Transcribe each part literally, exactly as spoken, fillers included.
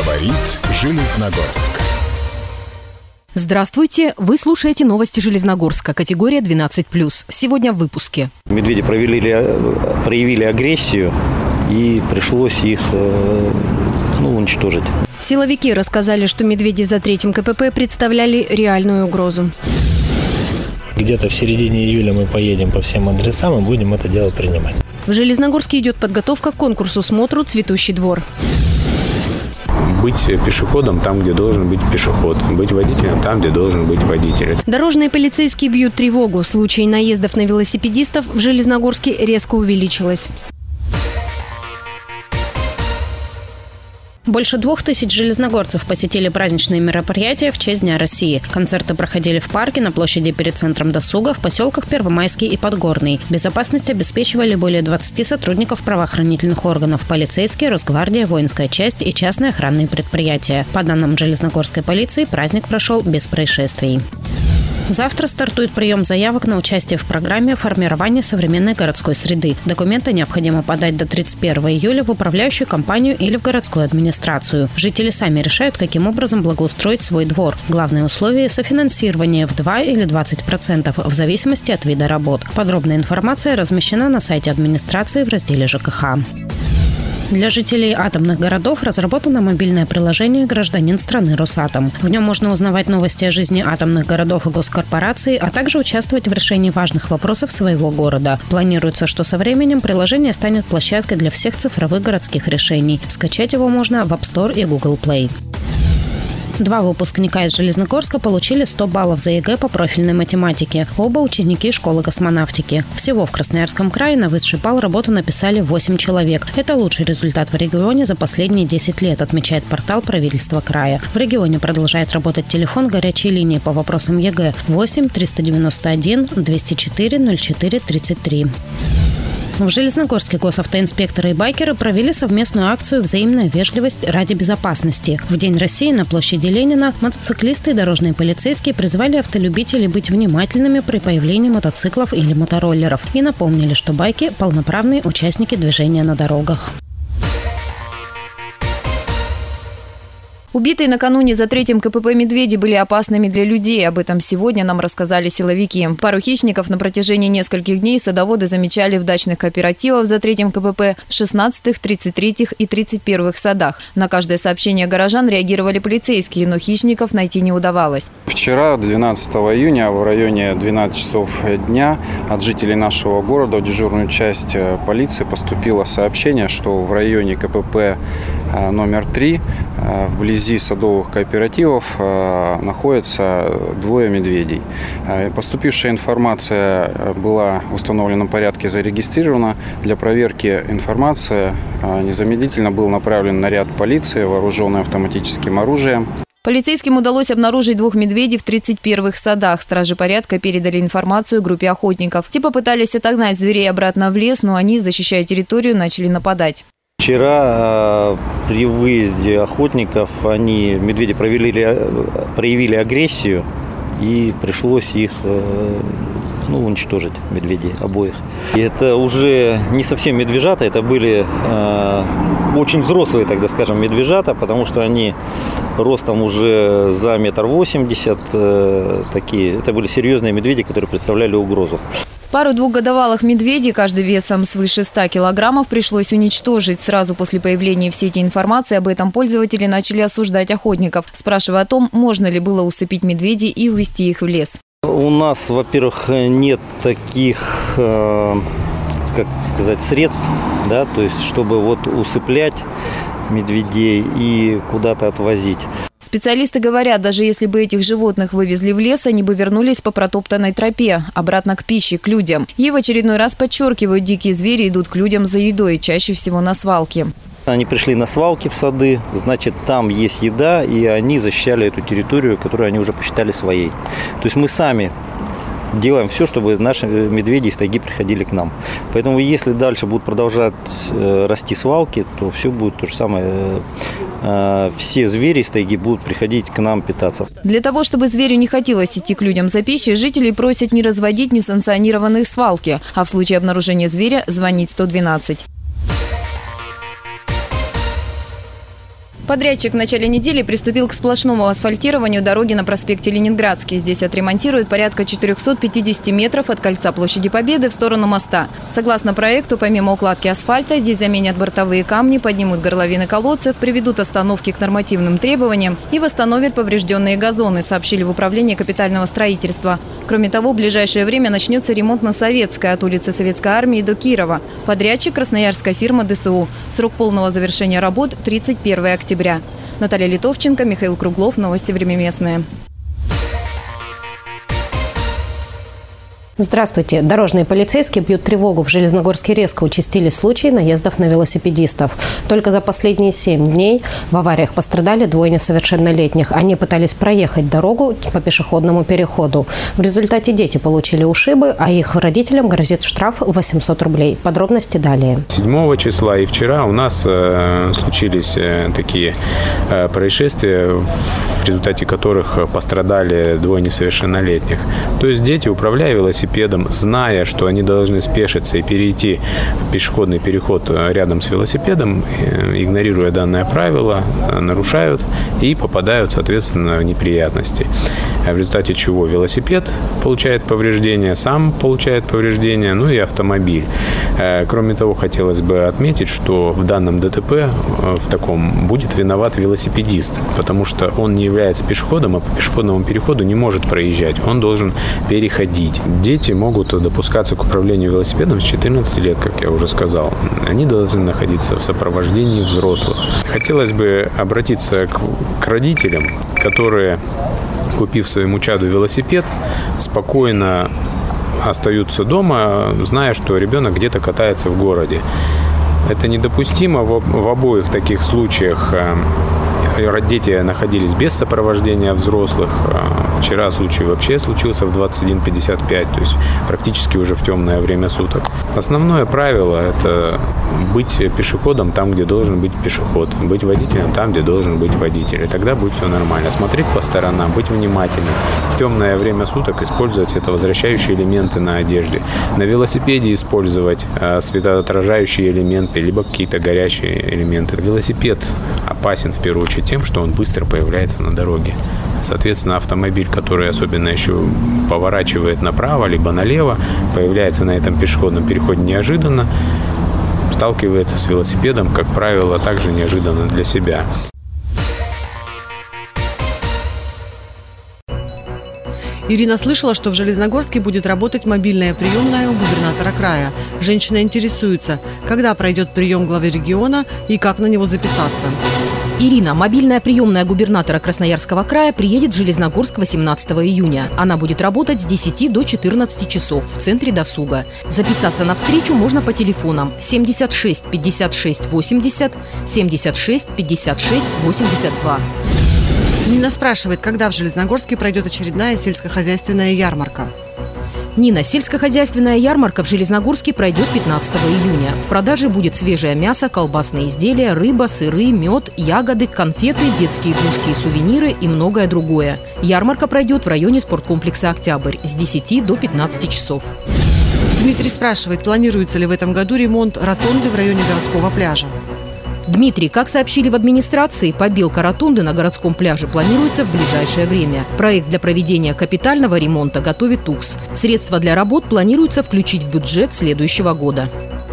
Говорит Железногорск. Здравствуйте! Вы слушаете новости Железногорска, категория двенадцать плюс. Сегодня в выпуске. Медведи проявили, проявили агрессию, и пришлось их ну, уничтожить. Силовики рассказали, что медведи за третьим КПП представляли реальную угрозу. Где-то в середине июля мы поедем по всем адресам и будем это дело принимать. В Железногорске идет подготовка к конкурсу «Смотру. Цветущий двор». Быть пешеходом там, где должен быть пешеход. Быть водителем там, где должен быть водитель. Дорожные полицейские бьют тревогу. Случаи наездов на велосипедистов в Железногорске резко увеличилось. Больше двух тысяч железногорцев посетили праздничные мероприятия в честь Дня России. Концерты проходили в парке, на площади перед центром досуга, в поселках Первомайский и Подгорный. Безопасность обеспечивали более двадцати сотрудников правоохранительных органов, полицейские, Росгвардия, воинская часть и частные охранные предприятия. По данным Железногорской полиции, праздник прошел без происшествий. Завтра стартует прием заявок на участие в программе формирования современной городской среды. Документы необходимо подать до тридцать первого июля в управляющую компанию или в городскую администрацию. Жители сами решают, каким образом благоустроить свой двор. Главное условие – софинансирование в два или двадцать процентов в зависимости от вида работ. Подробная информация размещена на сайте администрации в разделе ЖКХ. Для жителей атомных городов разработано мобильное приложение «Гражданин страны Росатом». В нем можно узнавать новости о жизни атомных городов и госкорпораций, а также участвовать в решении важных вопросов своего города. Планируется, что со временем приложение станет площадкой для всех цифровых городских решений. Скачать его можно в App Store и Google Play. Два выпускника из Железногорска получили сто баллов за ЕГЭ по профильной математике. Оба ученики школы космонавтики. Всего в Красноярском крае на высший балл работу написали восемь человек. Это лучший результат в регионе за последние десять лет, отмечает портал правительства края. В регионе продолжает работать телефон горячей линии по вопросам ЕГЭ восемь триста девяносто один двести четыре ноль четыре тридцать три. В Железногорске госавтоинспекторы и байкеры провели совместную акцию «Взаимная вежливость ради безопасности». В День России на площади Ленина мотоциклисты и дорожные полицейские призвали автолюбителей быть внимательными при появлении мотоциклов или мотороллеров и напомнили, что байки – полноправные участники движения на дорогах. Убитые накануне за третьим КПП медведи были опасными для людей. Об этом сегодня нам рассказали силовики. Пару хищников на протяжении нескольких дней садоводы замечали в дачных кооперативах за третьим КПП в шестнадцатых, тридцать третьих и тридцать первых садах. На каждое сообщение горожан реагировали полицейские, но хищников найти не удавалось. Вчера, двенадцатого июня, в районе двенадцати часов дня от жителей нашего города в дежурную часть полиции поступило сообщение, что в районе КПП номер три вблизи садовых кооперативов находятся двое медведей. Поступившая информация была в установленном порядке зарегистрирована. Для проверки информации незамедлительно был направлен наряд полиции, вооруженный автоматическим оружием. Полицейским удалось обнаружить двух медведей в тридцать первых садах. Стражи порядка передали информацию группе охотников. Те попытались отогнать зверей обратно в лес, но они, защищая территорию, начали нападать. Вчера при выезде охотников они, медведи проявили, проявили агрессию, и пришлось их ну, уничтожить, медведей обоих. И это уже не совсем медвежата, это были э, очень взрослые, тогда скажем, медвежата, потому что они ростом уже за метр восемьдесят, э, такие, это были серьезные медведи, которые представляли угрозу. Пару двухгодовалых медведей, каждый весом свыше ста килограммов, пришлось уничтожить. Сразу после появления в сети информации об этом пользователи начали осуждать охотников, спрашивая о том, можно ли было усыпить медведей и увезти их в лес. У нас, во-первых, нет таких, э, как сказать, средств, да, то есть, чтобы вот усыплять медведей и куда-то отвозить. Специалисты говорят, даже если бы этих животных вывезли в лес, они бы вернулись по протоптанной тропе, обратно к пище, к людям. И в очередной раз подчеркивают, дикие звери идут к людям за едой, чаще всего на свалки. Они пришли на свалки в сады, значит, там есть еда, и они защищали эту территорию, которую они уже посчитали своей. То есть мы сами делаем все, чтобы наши медведи из тайги приходили к нам. Поэтому если дальше будут продолжать расти свалки, то все будет то же самое. Все звери из тайги будут приходить к нам питаться. Для того, чтобы зверю не хотелось идти к людям за пищей, жителей просят не разводить несанкционированные свалки, а в случае обнаружения зверя звонить сто двенадцать. Подрядчик в начале недели приступил к сплошному асфальтированию дороги на проспекте Ленинградский. Здесь отремонтируют порядка четырехсот пятидесяти метров от кольца Площади Победы в сторону моста. Согласно проекту, помимо укладки асфальта, здесь заменят бортовые камни, поднимут горловины колодцев, приведут остановки к нормативным требованиям и восстановят поврежденные газоны, сообщили в управлении капитального строительства. Кроме того, в ближайшее время начнется ремонт на Советской от улицы Советской Армии до Кирова. Подрядчик – красноярская фирма ДСУ. Срок полного завершения работ – тридцать первое октября. Наталья Литовченко, Михаил Круглов. Новости «Время местные». Здравствуйте. Дорожные полицейские бьют тревогу. В Железногорске резко участились случаи наездов на велосипедистов. Только за последние семь дней в авариях пострадали двое несовершеннолетних. Они пытались проехать дорогу по пешеходному переходу. В результате дети получили ушибы, а их родителям грозит штраф восемьсот рублей. Подробности далее. седьмого числа и вчера у нас э, случились э, такие э, происшествия, в результате которых пострадали двое несовершеннолетних. То есть дети, управляя велосипедом, зная, что они должны спешиться и перейти пешеходный переход рядом с велосипедом, игнорируя данное правило, нарушают и попадают, соответственно, в неприятности. В результате чего велосипед получает повреждения, сам получает повреждения, ну и автомобиль. Кроме того, хотелось бы отметить, что в данном ДТП в таком будет виноват велосипедист, потому что он не является пешеходом, а по пешеходному переходу не может проезжать, он должен переходить. Дети могут допускаться к управлению велосипедом с четырнадцати лет, как я уже сказал. Они должны находиться в сопровождении взрослых. Хотелось бы обратиться к, к родителям, которые, купив своему чаду велосипед, спокойно остаются дома, зная, что ребенок где-то катается в городе. Это недопустимо в, в обоих таких случаях. Дети находились без сопровождения взрослых. Вчера случай вообще случился в двадцать один пятьдесят пять, то есть практически уже в темное время суток. Основное правило – это быть пешеходом там, где должен быть пешеход, быть водителем там, где должен быть водитель. И тогда будет все нормально. Смотреть по сторонам, быть внимательным. В темное время суток использовать световозвращающие элементы на одежде. На велосипеде использовать светоотражающие элементы, либо какие-то горящие элементы. Велосипед опасен в первую очередь тем, что он быстро появляется на дороге. Соответственно, автомобиль, который особенно еще поворачивает направо либо налево, появляется на этом пешеходном переходе неожиданно, сталкивается с велосипедом, как правило, также неожиданно для себя. Ирина слышала, что в Железногорске будет работать мобильная приемная у губернатора края. Женщина интересуется, когда пройдет прием главы региона и как на него записаться. Ирина, мобильная приемная губернатора Красноярского края, приедет в Железногорск восемнадцатого июня. Она будет работать с десяти до четырнадцати часов в центре досуга. Записаться на встречу можно по телефонам семьдесят шесть пятьдесят шесть восемьдесят, семьдесят шесть пятьдесят шесть восемьдесят два. Нина спрашивает, когда в Железногорске пройдет очередная сельскохозяйственная ярмарка. Нина, сельскохозяйственная ярмарка в Железногорске пройдет пятнадцатого июня. В продаже будет свежее мясо, колбасные изделия, рыба, сыры, мед, ягоды, конфеты, детские игрушки и сувениры и многое другое. Ярмарка пройдет в районе спорткомплекса «Октябрь» с десяти до пятнадцати часов. Дмитрий спрашивает, планируется ли в этом году ремонт ротонды в районе городского пляжа. Дмитрий, как сообщили в администрации, побелка ротонды на городском пляже планируется в ближайшее время. Проект для проведения капитального ремонта готовит УКС. Средства для работ планируется включить в бюджет следующего года.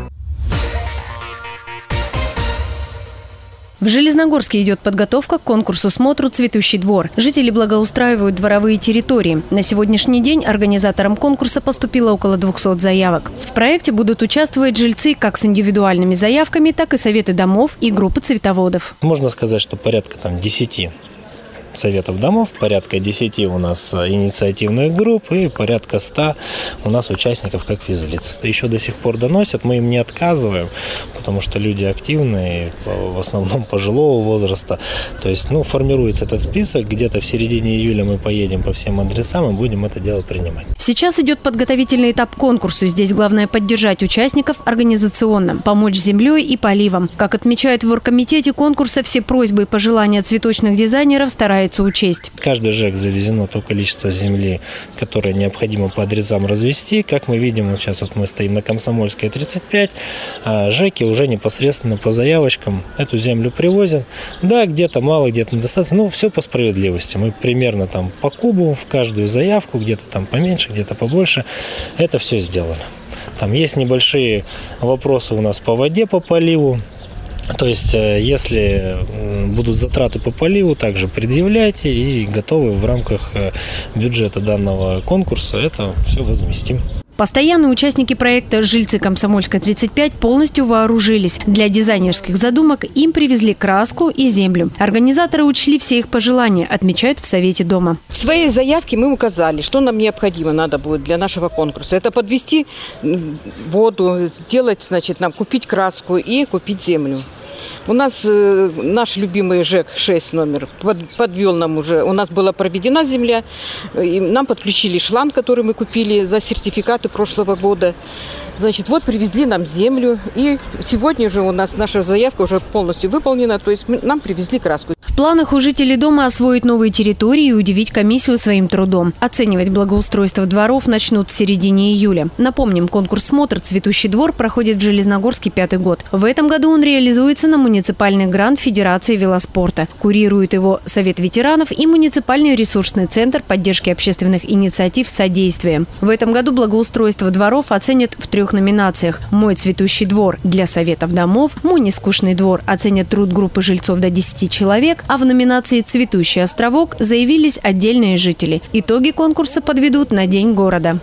В Железногорске идет подготовка к конкурсу «Смотру Цветущий двор». Жители благоустраивают дворовые территории. На сегодняшний день организаторам конкурса поступило около двухсот заявок. В проекте будут участвовать жильцы как с индивидуальными заявками, так и советы домов и группы цветоводов. Можно сказать, что порядка там десяти советов домов, порядка десяти у нас инициативных групп и порядка ста у нас участников как физлиц. Еще до сих пор доносят, мы им не отказываем, потому что люди активные, в основном пожилого возраста. То есть, ну, формируется этот список, где-то в середине июля мы поедем по всем адресам и будем это дело принимать. Сейчас идет подготовительный этап к конкурсу. Здесь главное поддержать участников организационно, помочь с землей и поливом. Как отмечают в оргкомитете конкурса, все просьбы и пожелания цветочных дизайнеров стараются старается учесть. Каждый ЖЭК завезено то количество земли, которое необходимо по адресам развести. Как мы видим, вот сейчас вот мы стоим на Комсомольской тридцать пять, а ЖЭКи уже непосредственно по заявочкам эту землю привозят. Да, где-то мало, где-то недостаточно, но все по справедливости. Мы примерно там по кубу в каждую заявку, где-то там поменьше, где-то побольше. Это все сделано. Там есть небольшие вопросы у нас по воде, по поливу. То есть, если будут затраты по поливу, также предъявляйте и готовы в рамках бюджета данного конкурса это все возместим. Постоянные участники проекта «Жильцы Комсомольской тридцать пять» полностью вооружились. Для дизайнерских задумок им привезли краску и землю. Организаторы учли все их пожелания, отмечают в Совете дома. В своей заявке мы указали, что нам необходимо надо будет для нашего конкурса. Это подвести воду, сделать, значит, нам купить краску и купить землю. У нас э, наш любимый ЖЭК шесть номер под, подвел нам уже. У нас была проведена земля, и нам подключили шланг, который мы купили за сертификаты прошлого года. Значит, вот привезли нам землю, и сегодня же у нас наша заявка уже полностью выполнена, то есть мы, нам привезли краску. В планах у жителей дома освоить новые территории и удивить комиссию своим трудом. Оценивать благоустройство дворов начнут в середине июля. Напомним, конкурс «Смотр. Цветущий двор» проходит в Железногорске пятый год. В этом году он реализуется на муниципальный грант Федерации велоспорта. Курирует его Совет ветеранов и муниципальный ресурсный центр поддержки общественных инициатив «Содействие». В этом году благоустройство дворов оценят в трех номинациях. «Мой цветущий двор» для советов домов, «Мой нескучный двор» оценят труд группы жильцов до десяти человек, а в номинации «Цветущий островок» заявились отдельные жители. Итоги конкурса подведут на День города.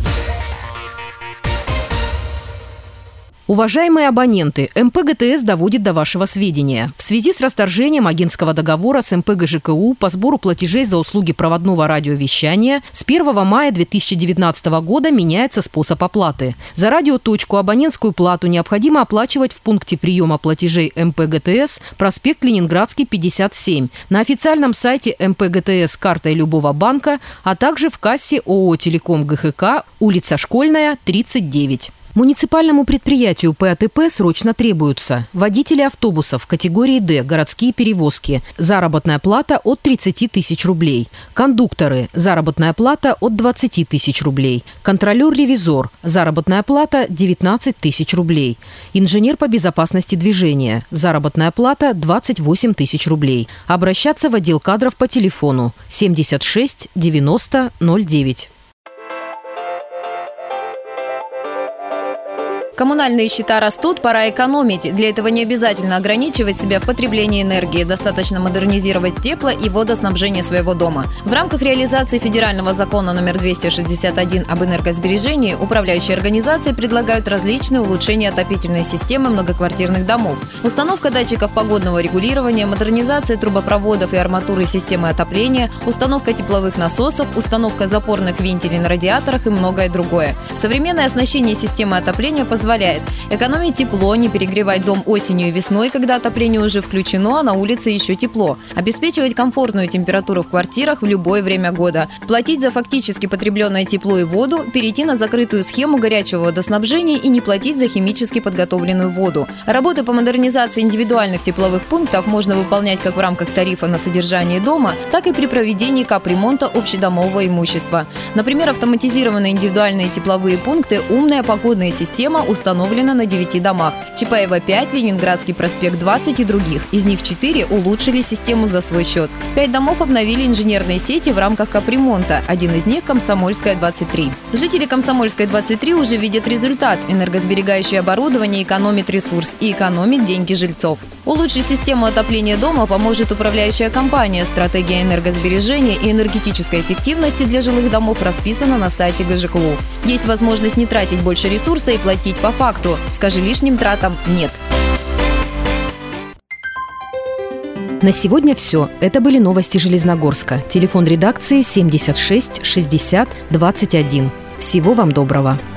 Уважаемые абоненты, эм пэ гэ тэ эс доводит до вашего сведения. В связи с расторжением агентского договора с эм пэ гэ жэ ка у по сбору платежей за услуги проводного радиовещания с первого мая две тысячи девятнадцатого года меняется способ оплаты. За радиоточку абонентскую плату необходимо оплачивать в пункте приема платежей эм пэ гэ тэ эс, проспект Ленинградский, пятьдесят семь, на официальном сайте эм пэ гэ тэ эс картой любого банка, а также в кассе о о «Телеком» гэ ха ка, улица Школьная, тридцать девять. Муниципальному предприятию пэ а тэ пэ срочно требуются водители автобусов категории «Д», городские перевозки, заработная плата от тридцати тысяч рублей, кондукторы, заработная плата от двадцати тысяч рублей, контролер-ревизор, заработная плата девятнадцать тысяч рублей, инженер по безопасности движения, заработная плата двадцать восемь тысяч рублей. Обращаться в отдел кадров по телефону семьдесят шесть девяносто ноль девять. Коммунальные счета растут, пора экономить. Для этого не обязательно ограничивать себя в потреблении энергии. Достаточно модернизировать тепло- и водоснабжение своего дома. В рамках реализации федерального закона номер двести шестьдесят один об энергосбережении управляющие организации предлагают различные улучшения отопительной системы многоквартирных домов. Установка датчиков погодного регулирования, модернизация трубопроводов и арматуры системы отопления, установка тепловых насосов, установка запорных вентилей на радиаторах и многое другое. Современное оснащение системы отопления позволяет позволяет экономить тепло, не перегревать дом осенью и весной, когда отопление уже включено, а на улице еще тепло, обеспечивать комфортную температуру в квартирах в любое время года, платить за фактически потребленное тепло и воду, перейти на закрытую схему горячего водоснабжения и не платить за химически подготовленную воду. Работы по модернизации индивидуальных тепловых пунктов можно выполнять как в рамках тарифа на содержание дома, так и при проведении капремонта общедомового имущества. Например, автоматизированные индивидуальные тепловые пункты «Умная погодная система» установлена на девяти домах. Чапаева пять, Ленинградский проспект двадцать и других. Из них четыре улучшили систему за свой счет. Пять домов обновили инженерные сети в рамках капремонта. Один из них – Комсомольская двадцать три. Жители Комсомольской двадцать три уже видят результат. Энергосберегающее оборудование экономит ресурс и экономит деньги жильцов. Улучшить систему отопления дома поможет управляющая компания. Стратегия энергосбережения и энергетической эффективности для жилых домов расписана на сайте гэ жэ ка у. Есть возможность не тратить больше ресурса и платить по факту. Скажи лишним тратам «нет». На сегодня все. Это были новости Железногорска. Телефон редакции семьдесят шесть шестьдесят двадцать один. Всего вам доброго.